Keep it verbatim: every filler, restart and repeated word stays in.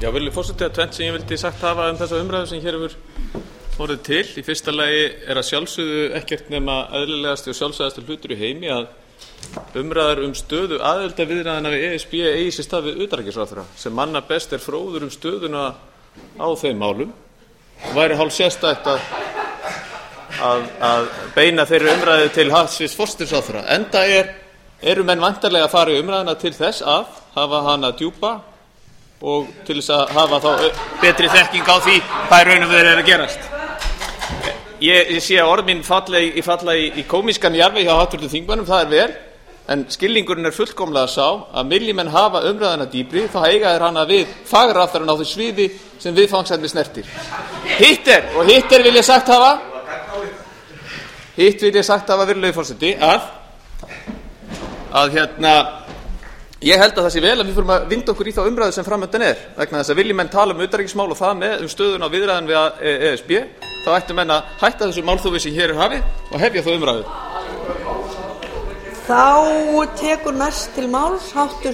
Já, virðulegur forseti, að tvennt sem ég vildi sagt hafa um þessa umræðu sem hér hefur orðið til. Í fyrsta lagi er að sjálfsögðu ekkert nema eðlilegasti og sjálfsagðasti hlutur í heimi að umræður um stöðu aðildarviðræðna við E S B eigi sér stað við utanríkisráðherra sem manna best er fróður um stöðuna á þeim málum og væri hálf sérstætt að, að, að beina þeirri umræðu til hæstvirts forsætisráðherra. Enda er, eru menn væntanlega að fara í umræðuna til þess að hafa hana djúpa og til þess að hafa þá betri þekking á því hvað í raun og veru er að gerast. Ég, ég sé að orð mín falla í, falla í, í komískan jarfi hjá háttvirtum þingmönnum, það er vel, en skilningurinn er fullkomlega sá að vilji menn hafa umræðuna dýpri, þá eiga þeir hana við fagráðherrann á því sviði sem viðfangsefnið snertir. Hitt er, og hitt er vil ég sagt hafa, hitt vil ég sagt hafa, virðulegi forseti, að, að hérna, ég held að það sé vel að við fyrir að vinda okkur í þá umræðu sem framöndan er, vegna þess að vilji menn tala um utanríkismál og það með um stöðuna á viðræðan við E S B, þá ættu menn að hætta þessu málþófi sem hér er hafið og hefja þá umræðu. Þá tekur næst til máls háttvirtur